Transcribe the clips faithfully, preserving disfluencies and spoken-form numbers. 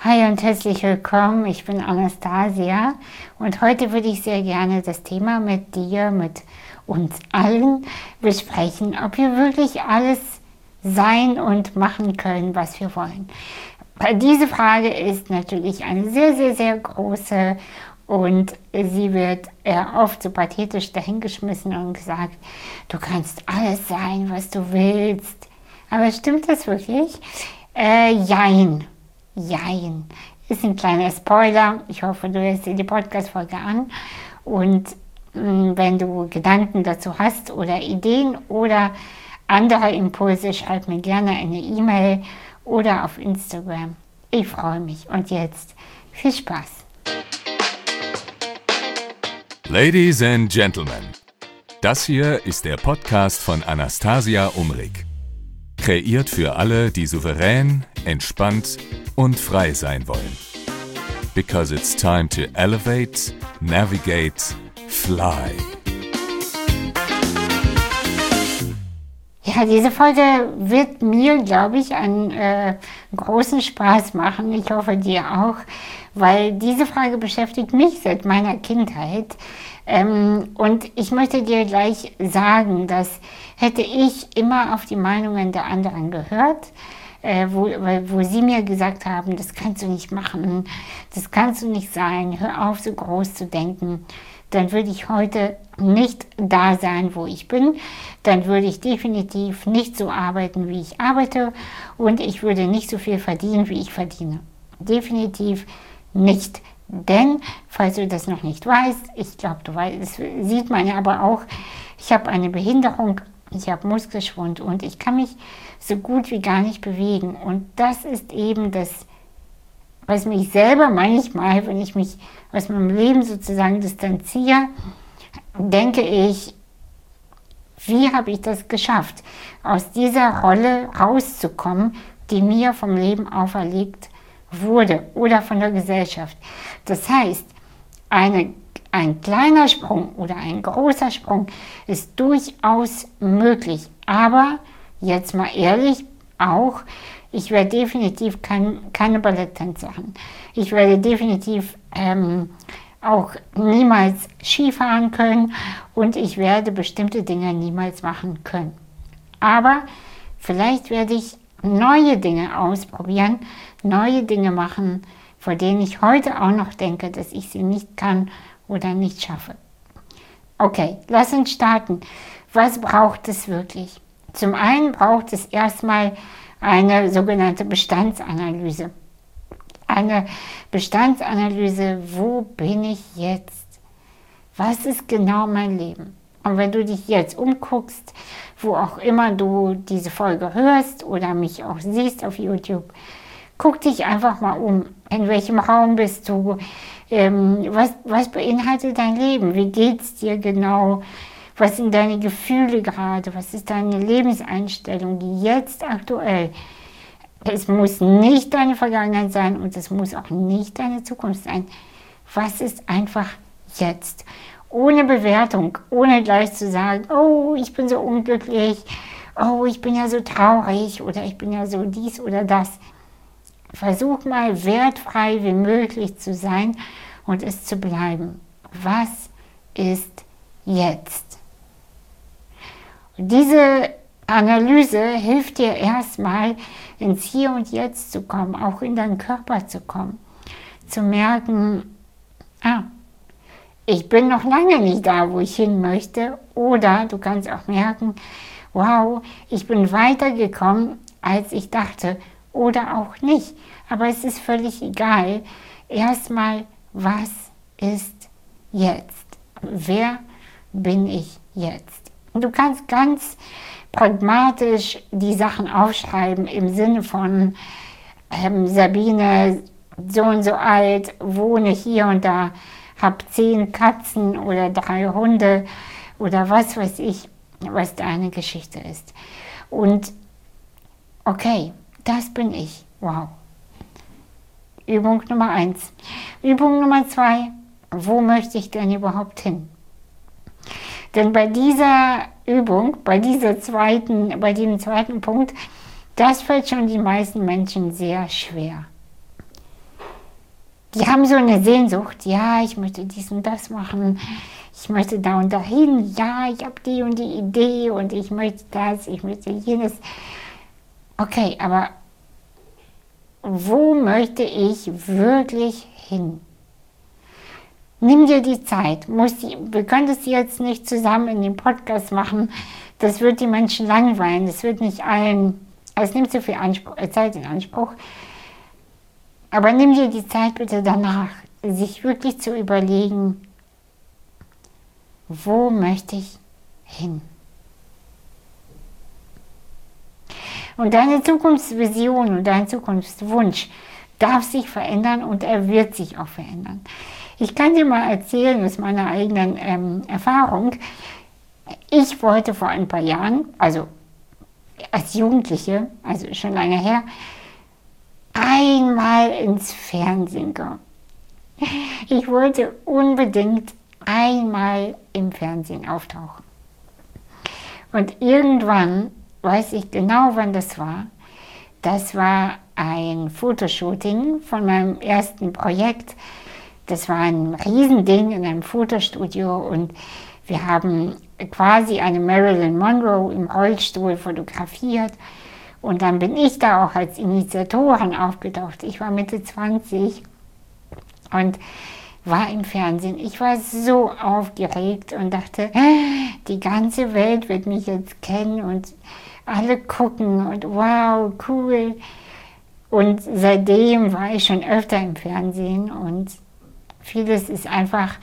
Hi und herzlich willkommen, ich bin Anastasia und heute würde ich sehr gerne das Thema mit dir, mit uns allen besprechen, ob wir wirklich alles sein und machen können, was wir wollen. Diese Frage ist natürlich eine sehr, sehr, sehr große und sie wird eher oft so pathetisch dahingeschmissen und gesagt, du kannst alles sein, was du willst. Aber stimmt das wirklich? Äh, jein. Jein. Ist ein kleiner Spoiler. Ich hoffe, du hörst dir die Podcast-Folge an. Und mh, wenn du Gedanken dazu hast oder Ideen oder andere Impulse, schreib mir gerne eine E-Mail oder auf Instagram. Ich freue mich. Und jetzt viel Spaß. Ladies and Gentlemen, das hier ist der Podcast von Anastasia Umrig. Kreiert für alle, die souverän, entspannt und frei sein wollen. Because it's time to elevate, navigate, fly. Ja, diese Folge wird mir, glaube ich, einen äh, großen Spaß machen. Ich hoffe dir auch, weil diese Frage beschäftigt mich seit meiner Kindheit. Ähm, und ich möchte dir gleich sagen, dass hätte ich immer auf die Meinungen der anderen gehört, äh, wo, wo sie mir gesagt haben, das kannst du nicht machen, das kannst du nicht sein, hör auf, so groß zu denken, dann würde ich heute nicht da sein, wo ich bin. Dann würde ich definitiv nicht so arbeiten, wie ich arbeite und ich würde nicht so viel verdienen, wie ich verdiene. Definitiv nicht. Denn, falls du das noch nicht weißt, ich glaube, du weißt, das sieht man ja aber auch, ich habe eine Behinderung, ich habe Muskelschwund und ich kann mich so gut wie gar nicht bewegen. Und das ist eben das, was mich selber manchmal, wenn ich mich aus meinem Leben sozusagen distanziere, denke ich, wie habe ich das geschafft, aus dieser Rolle rauszukommen, die mir vom Leben auferlegt wurde oder von der Gesellschaft. Das heißt, eine, ein kleiner Sprung oder ein großer Sprung ist durchaus möglich. Aber jetzt mal ehrlich, auch, ich werde definitiv kein, keine Balletttänzerin. Ich werde definitiv ähm, auch niemals Skifahren können und ich werde bestimmte Dinge niemals machen können. Aber vielleicht werde ich neue Dinge ausprobieren, neue Dinge machen, vor denen ich heute auch noch denke, dass ich sie nicht kann oder nicht schaffe. Okay, lass uns starten. Was braucht es wirklich? Zum einen braucht es erstmal eine sogenannte Bestandsanalyse. Eine Bestandsanalyse, wo bin ich jetzt? Was ist genau mein Leben? Und wenn du dich jetzt umguckst, wo auch immer du diese Folge hörst oder mich auch siehst auf YouTube, guck dich einfach mal um. In welchem Raum bist du? Ähm, was, was beinhaltet dein Leben? Wie geht es dir genau? Was sind deine Gefühle gerade? Was ist deine Lebenseinstellung jetzt aktuell? Es muss nicht deine Vergangenheit sein und es muss auch nicht deine Zukunft sein. Was ist einfach jetzt? Ohne Bewertung, ohne gleich zu sagen, oh, ich bin so unglücklich, oh, ich bin ja so traurig oder ich bin ja so dies oder das. Versuch mal wertfrei wie möglich zu sein und es zu bleiben. Was ist jetzt? Diese Analyse hilft dir erstmal, ins Hier und Jetzt zu kommen, auch in deinen Körper zu kommen, zu merken, ah, ich bin noch lange nicht da, wo ich hin möchte. Oder du kannst auch merken, wow, ich bin weitergekommen, als ich dachte. Oder auch nicht. Aber es ist völlig egal. Erstmal, was ist jetzt? Wer bin ich jetzt? Und du kannst ganz pragmatisch die Sachen aufschreiben im Sinne von ähm, Sabine, so und so alt, wohne hier und da, hab zehn Katzen oder drei Hunde oder was weiß ich, was deine Geschichte ist. Und okay, das bin ich. Wow. Übung Nummer eins. Übung Nummer zwei, wo möchte ich denn überhaupt hin? Denn bei dieser Übung, bei dieser zweiten, bei diesem zweiten Punkt, das fällt schon den meisten Menschen sehr schwer. Die haben so eine Sehnsucht, ja, ich möchte dies und das machen, ich möchte da und dahin, ja, ich habe die und die Idee und ich möchte das, ich möchte jenes. Okay, aber wo möchte ich wirklich hin? Nimm dir die Zeit. Muss die, wir können das jetzt nicht zusammen in dem Podcast machen. Das wird die Menschen langweilen. Das wird nicht allen, es nimmt so viel Anspruch, Zeit in Anspruch. Aber nimm dir die Zeit bitte danach, sich wirklich zu überlegen, wo möchte ich hin? Und deine Zukunftsvision und dein Zukunftswunsch darf sich verändern und er wird sich auch verändern. Ich kann dir mal erzählen aus meiner eigenen ähm, Erfahrung. Ich wollte vor ein paar Jahren, also als Jugendliche, also schon lange her, einmal ins Fernsehen kommen. Ich wollte unbedingt einmal im Fernsehen auftauchen. Und irgendwann, weiß ich genau, wann das war, das war ein Fotoshooting von meinem ersten Projekt. Das war ein Riesending in einem Fotostudio und wir haben quasi eine Marilyn Monroe im Rollstuhl fotografiert. Und dann bin ich da auch als Initiatorin aufgetaucht. Ich war Mitte zwanzig und war im Fernsehen. Ich war so aufgeregt und dachte, die ganze Welt wird mich jetzt kennen und alle gucken und wow, cool. Und seitdem war ich schon öfter im Fernsehen und vieles ist einfach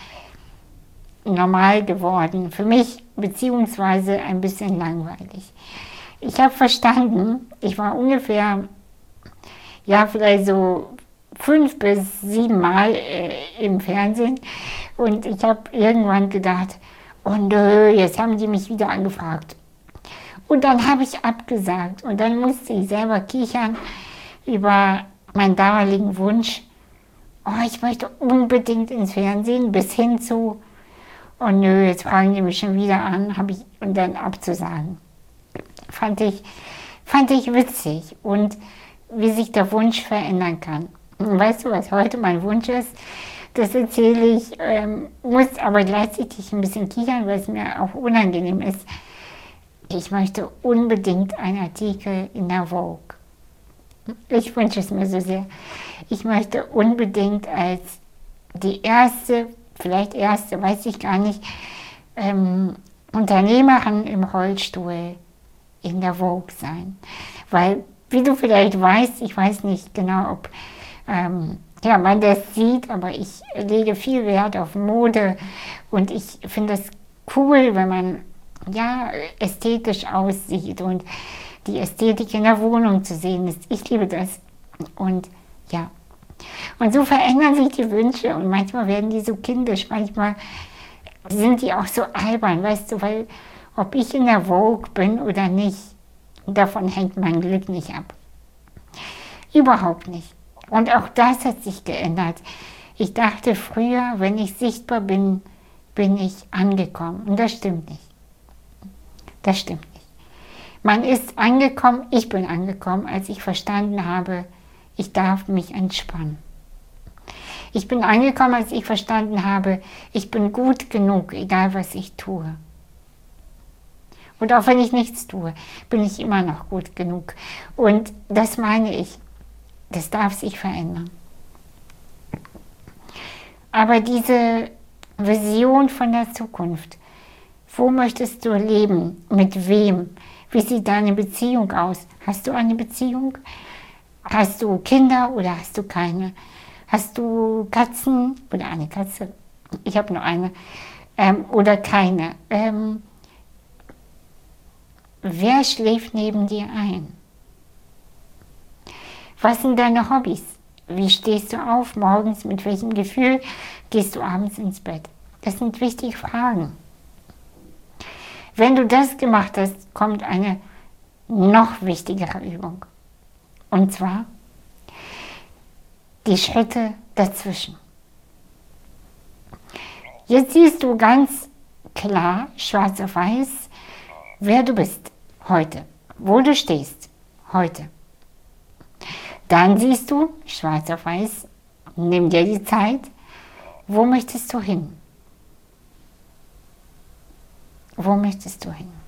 normal geworden. Für mich beziehungsweise ein bisschen langweilig. Ich habe verstanden, ich war ungefähr, ja vielleicht so fünf bis sieben Mal äh, im Fernsehen und ich habe irgendwann gedacht, oh nö, jetzt haben die mich wieder angefragt. Und dann habe ich abgesagt und dann musste ich selber kichern über meinen damaligen Wunsch, oh, ich möchte unbedingt ins Fernsehen, bis hin zu, oh nö, jetzt fragen die mich schon wieder an, habe ich, und dann abzusagen. Fand ich, fand ich witzig und wie sich der Wunsch verändern kann. Und weißt du, was heute mein Wunsch ist? Das erzähle ich, ähm, muss aber gleichzeitig ein bisschen kichern, weil es mir auch unangenehm ist. Ich möchte unbedingt einen Artikel in der Vogue. Ich wünsche es mir so sehr. Ich möchte unbedingt als die erste, vielleicht erste, weiß ich gar nicht, ähm, Unternehmerin im Rollstuhl in der Vogue sein. Weil, wie du vielleicht weißt, ich weiß nicht genau, ob ähm, ja, man das sieht, aber ich lege viel Wert auf Mode und ich finde es cool, wenn man ja, ästhetisch aussieht und die Ästhetik in der Wohnung zu sehen ist. Ich liebe das. Und ja. Und so verändern sich die Wünsche und manchmal werden die so kindisch, manchmal sind die auch so albern, weißt du, weil ob ich in der Vogue bin oder nicht, davon hängt mein Glück nicht ab. Überhaupt nicht. Und auch das hat sich geändert. Ich dachte früher, wenn ich sichtbar bin, bin ich angekommen. Und das stimmt nicht. Das stimmt nicht. Man ist angekommen, ich bin angekommen, als ich verstanden habe, ich darf mich entspannen. Ich bin angekommen, als ich verstanden habe, ich bin gut genug, egal was ich tue. Und auch wenn ich nichts tue, bin ich immer noch gut genug. Und das meine ich, das darf sich verändern. Aber diese Vision von der Zukunft, wo möchtest du leben? Mit wem? Wie sieht deine Beziehung aus? Hast du eine Beziehung? Hast du Kinder oder hast du keine? Hast du Katzen oder eine Katze? Ich habe nur eine. Ähm, oder keine. Ähm, wer schläft neben dir ein? Was sind deine Hobbys? Wie stehst du auf morgens? Mit welchem Gefühl gehst du abends ins Bett? Das sind wichtige Fragen. Wenn du das gemacht hast, kommt eine noch wichtigere Übung. Und zwar die Schritte dazwischen. Jetzt siehst du ganz klar, schwarz auf weiß, wer du bist heute, wo du stehst heute. Dann siehst du, schwarz auf weiß, Nimm dir die Zeit. Wo möchtest du hin? Wo möchtest du hin?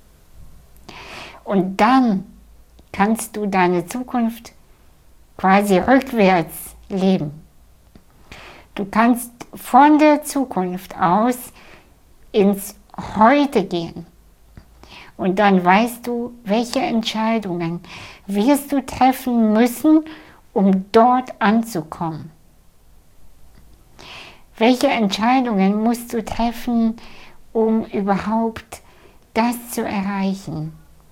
Und dann kannst du deine Zukunft quasi rückwärts leben. Du kannst von der Zukunft aus ins Heute gehen. Und dann weißt du, welche Entscheidungen wirst du treffen müssen, um dort anzukommen. Welche Entscheidungen musst du treffen, um überhaupt das zu erreichen?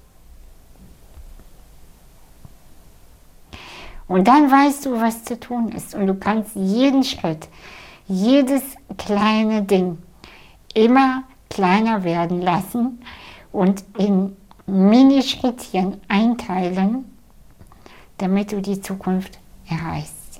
Und dann weißt du, was zu tun ist. Und du kannst jeden Schritt, jedes kleine Ding immer kleiner werden lassen und in Minischrittchen einteilen, damit du die Zukunft erreichst.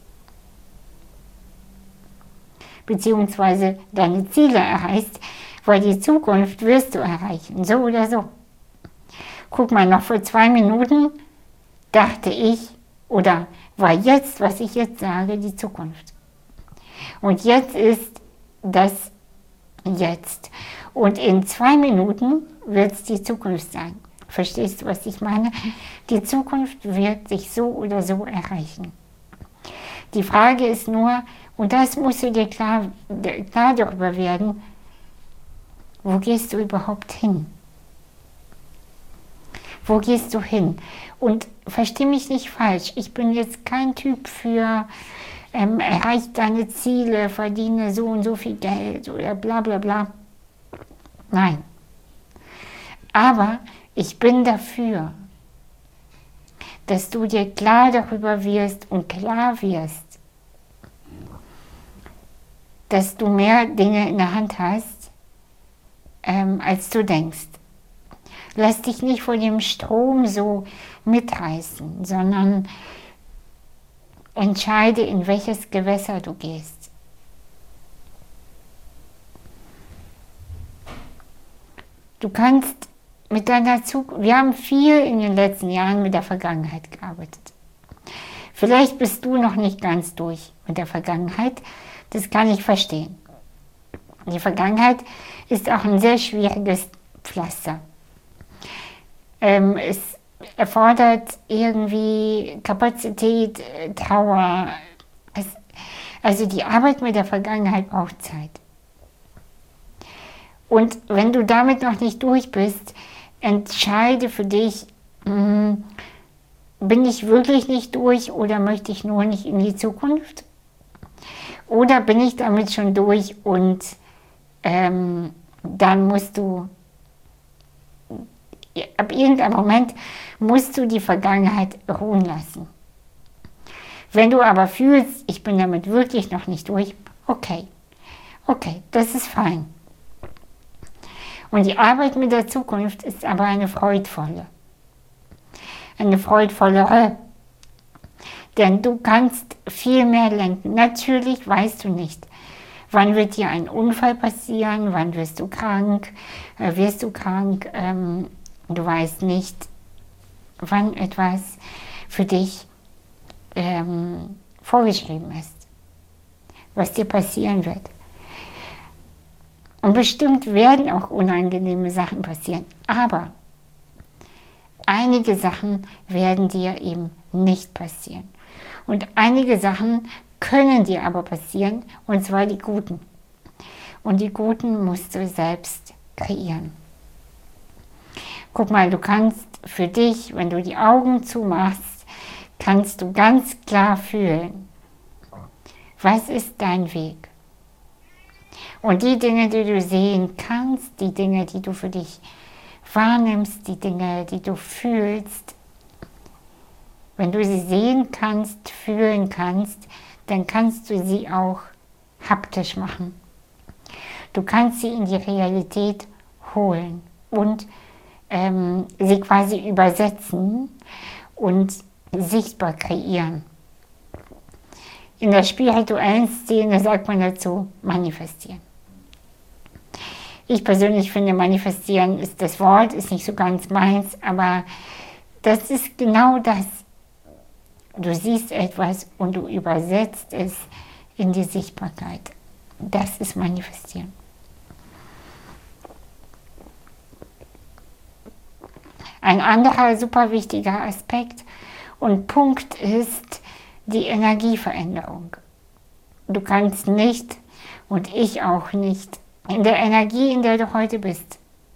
Beziehungsweise deine Ziele erreichst, weil die Zukunft wirst du erreichen, so oder so. Guck mal, noch vor zwei Minuten dachte ich, oder war jetzt, was ich jetzt sage, die Zukunft. Und jetzt ist das Jetzt. Und in zwei Minuten wird es die Zukunft sein. Verstehst du, was ich meine? Die Zukunft wird sich so oder so erreichen. Die Frage ist nur, und das musst du dir klar, klar darüber werden, wo gehst du überhaupt hin? Wo gehst du hin? Und versteh mich nicht falsch, ich bin jetzt kein Typ für ähm, erreich deine Ziele, verdiene so und so viel Geld oder bla bla bla. Nein. Aber ich bin dafür, dass du dir klar darüber wirst und klar wirst, dass du mehr Dinge in der Hand hast, ähm, als du denkst. Lass dich nicht von dem Strom so mitreißen, sondern entscheide, in welches Gewässer du gehst. Du kannst mit deiner Zukunft, wir haben viel in den letzten Jahren mit der Vergangenheit gearbeitet. Vielleicht bist du noch nicht ganz durch mit der Vergangenheit, das kann ich verstehen. Die Vergangenheit ist auch ein sehr schwieriges Pflaster. Ähm, es erfordert irgendwie Kapazität, Trauer. Es, also die Arbeit mit der Vergangenheit braucht Zeit. Und wenn du damit noch nicht durch bist, entscheide für dich, mh, bin ich wirklich nicht durch oder möchte ich nur nicht in die Zukunft? Oder bin ich damit schon durch und ähm, dann musst du ab irgendeinem Moment musst du die Vergangenheit ruhen lassen. Wenn du aber fühlst, ich bin damit wirklich noch nicht durch, okay, okay, das ist fein. Und die Arbeit mit der Zukunft ist aber eine freudvolle. Eine freudvollere. Denn du kannst viel mehr lenken. Natürlich weißt du nicht, wann wird dir ein Unfall passieren, wann wirst du krank, äh, wirst du krank, ähm, du weißt nicht, wann etwas für dich ähm, vorgeschrieben ist, was dir passieren wird. Und bestimmt werden auch unangenehme Sachen passieren, aber einige Sachen werden dir eben nicht passieren. Und einige Sachen können dir aber passieren, und zwar die guten. Und die guten musst du selbst kreieren. Guck mal, du kannst für dich, wenn du die Augen zumachst, kannst du ganz klar fühlen, was ist dein Weg. Und die Dinge, die du sehen kannst, die Dinge, die du für dich wahrnimmst, die Dinge, die du fühlst, wenn du sie sehen kannst, fühlen kannst, dann kannst du sie auch haptisch machen. Du kannst sie in die Realität holen und ähm, sie quasi übersetzen und sichtbar kreieren. In der spirituellen Szene sagt man dazu manifestieren. Ich persönlich finde, manifestieren ist das Wort, ist nicht so ganz meins, aber das ist genau das. Du siehst etwas und du übersetzt es in die Sichtbarkeit. Das ist Manifestieren. Ein anderer super wichtiger Aspekt und Punkt ist die Energieveränderung. Du kannst nicht, und ich auch nicht, in der Energie, in der du heute bist,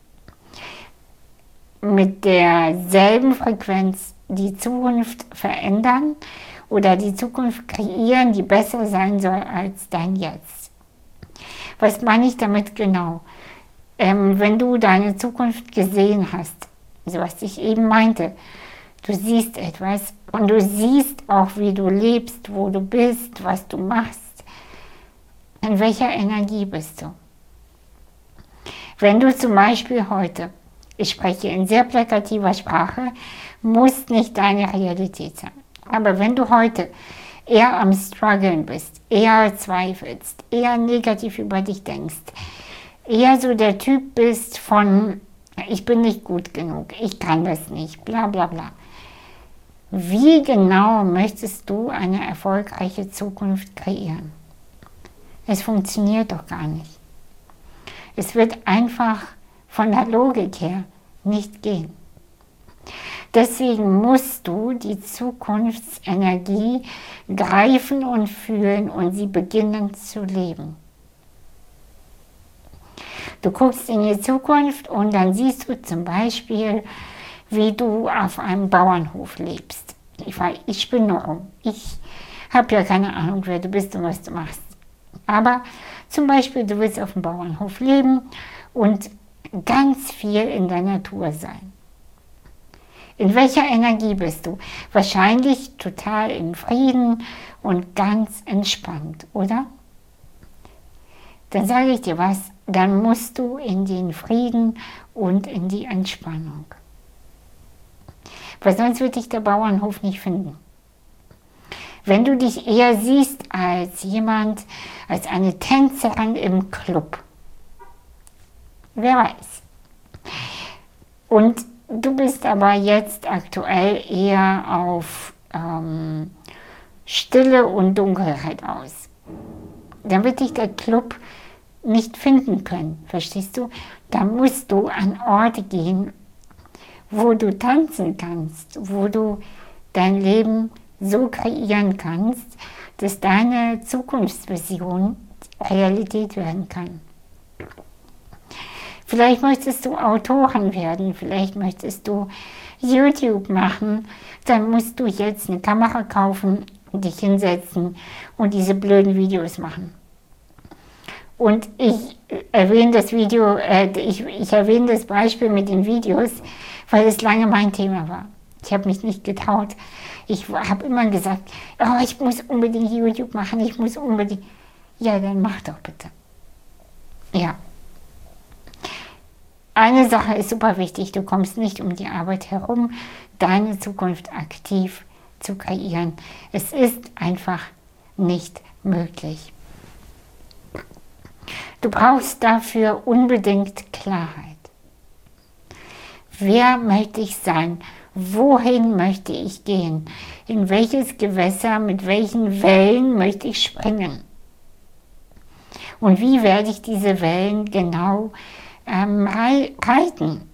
mit derselben Frequenz die Zukunft verändern oder die Zukunft kreieren, die besser sein soll als dein Jetzt. Was meine ich damit genau? Ähm, wenn du deine Zukunft gesehen hast, so was ich eben meinte, du siehst etwas und du siehst auch, wie du lebst, wo du bist, was du machst, in welcher Energie bist du? Wenn du zum Beispiel heute, ich spreche in sehr plakativer Sprache, muss nicht deine Realität sein. Aber wenn du heute eher am Struggeln bist, eher zweifelst, eher negativ über dich denkst, eher so der Typ bist von, ich bin nicht gut genug, ich kann das nicht, bla bla bla. Wie genau möchtest du eine erfolgreiche Zukunft kreieren? Es funktioniert doch gar nicht. Es wird einfach von der Logik her nicht gehen. Deswegen musst du die Zukunftsenergie greifen und fühlen und sie beginnen zu leben. Du guckst in die Zukunft und dann siehst du zum Beispiel, wie du auf einem Bauernhof lebst. Ich, ich spinne rum. Ich habe ja keine Ahnung, wer du bist und was du machst. Aber zum Beispiel, du willst auf dem Bauernhof leben und ganz viel in der Natur sein. In welcher Energie bist du? Wahrscheinlich total in Frieden und ganz entspannt, oder? Dann sage ich dir was, dann musst du in den Frieden und in die Entspannung. Weil sonst wird dich der Bauernhof nicht finden. Wenn du dich eher siehst als jemand, als eine Tänzerin im Club, wer weiß. Und du bist aber jetzt aktuell eher auf ähm, Stille und Dunkelheit aus. Dann wird dich der Club nicht finden können, verstehst du? Da musst du an Orte gehen, wo du tanzen kannst, wo du dein Leben so kreieren kannst, dass deine Zukunftsvision Realität werden kann. Vielleicht möchtest du Autorin werden, vielleicht möchtest du YouTube machen, dann musst du jetzt eine Kamera kaufen, dich hinsetzen und diese blöden Videos machen. Und ich erwähne das Video, äh, ich, ich erwähne das Beispiel mit den Videos, weil es lange mein Thema war. Ich habe mich nicht getraut. Ich habe immer gesagt, oh, ich muss unbedingt YouTube machen, ich muss unbedingt. Ja, dann mach doch bitte. Ja. Eine Sache ist super wichtig, du kommst nicht um die Arbeit herum, deine Zukunft aktiv zu kreieren. Es ist einfach nicht möglich. Du brauchst dafür unbedingt Klarheit. Wer möchte ich sein? Wohin möchte ich gehen? In welches Gewässer, mit welchen Wellen möchte ich springen? Und wie werde ich diese Wellen genau ähm, reiten?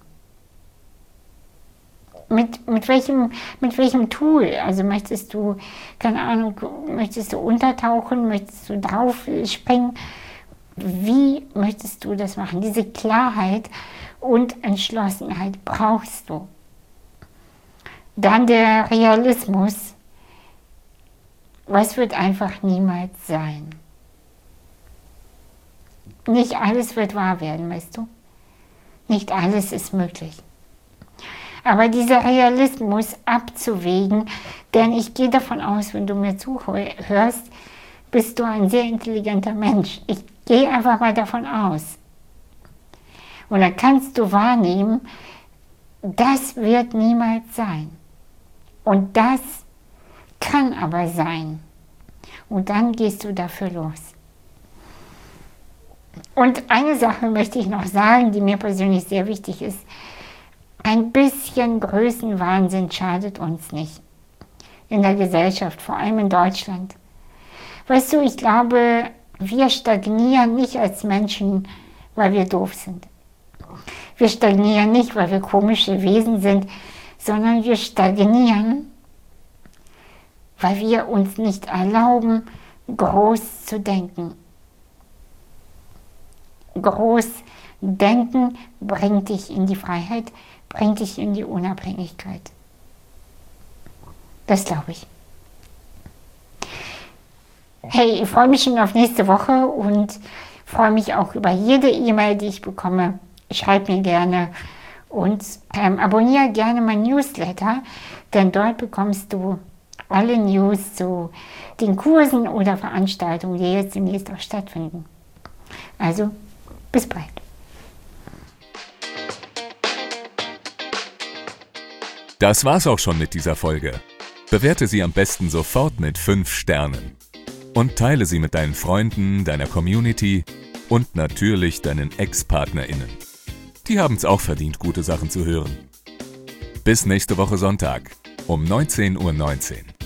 Mit, mit, welchem, mit welchem Tool? Also möchtest du, keine Ahnung, möchtest du untertauchen? Möchtest du drauf springen? Wie möchtest du das machen? Diese Klarheit und Entschlossenheit brauchst du. Dann der Realismus. Was wird einfach niemals sein? Nicht alles wird wahr werden, weißt du? Nicht alles ist möglich. Aber dieser Realismus abzuwägen, denn ich gehe davon aus, wenn du mir zuhörst, bist du ein sehr intelligenter Mensch. Ich gehe einfach mal davon aus. Und dann kannst du wahrnehmen, das wird niemals sein. Und das kann aber sein. Und dann gehst du dafür los. Und eine Sache möchte ich noch sagen, die mir persönlich sehr wichtig ist. Ein bisschen Größenwahnsinn schadet uns nicht. in der Gesellschaft, vor allem in Deutschland. Weißt du, ich glaube, wir stagnieren nicht als Menschen, weil wir doof sind. Wir stagnieren nicht, weil wir komische Wesen sind, sondern wir stagnieren, weil wir uns nicht erlauben, groß zu denken. Groß denken bringt dich in die Freiheit, bringt dich in die Unabhängigkeit. Das glaube ich. Hey, ich freue mich schon auf nächste Woche und freue mich auch über jede E-Mail, die ich bekomme. Schreib mir gerne und ähm, abonniere gerne mein Newsletter, denn dort bekommst du alle News zu den Kursen oder Veranstaltungen, die jetzt demnächst auch stattfinden. Also, bis bald. Das war's auch schon mit dieser Folge. Bewerte sie am besten sofort mit fünf Sternen. Und teile sie mit deinen Freunden, deiner Community und natürlich deinen Ex-PartnerInnen. Die haben's auch verdient, gute Sachen zu hören. Bis nächste Woche Sonntag um neunzehn Uhr neunzehn.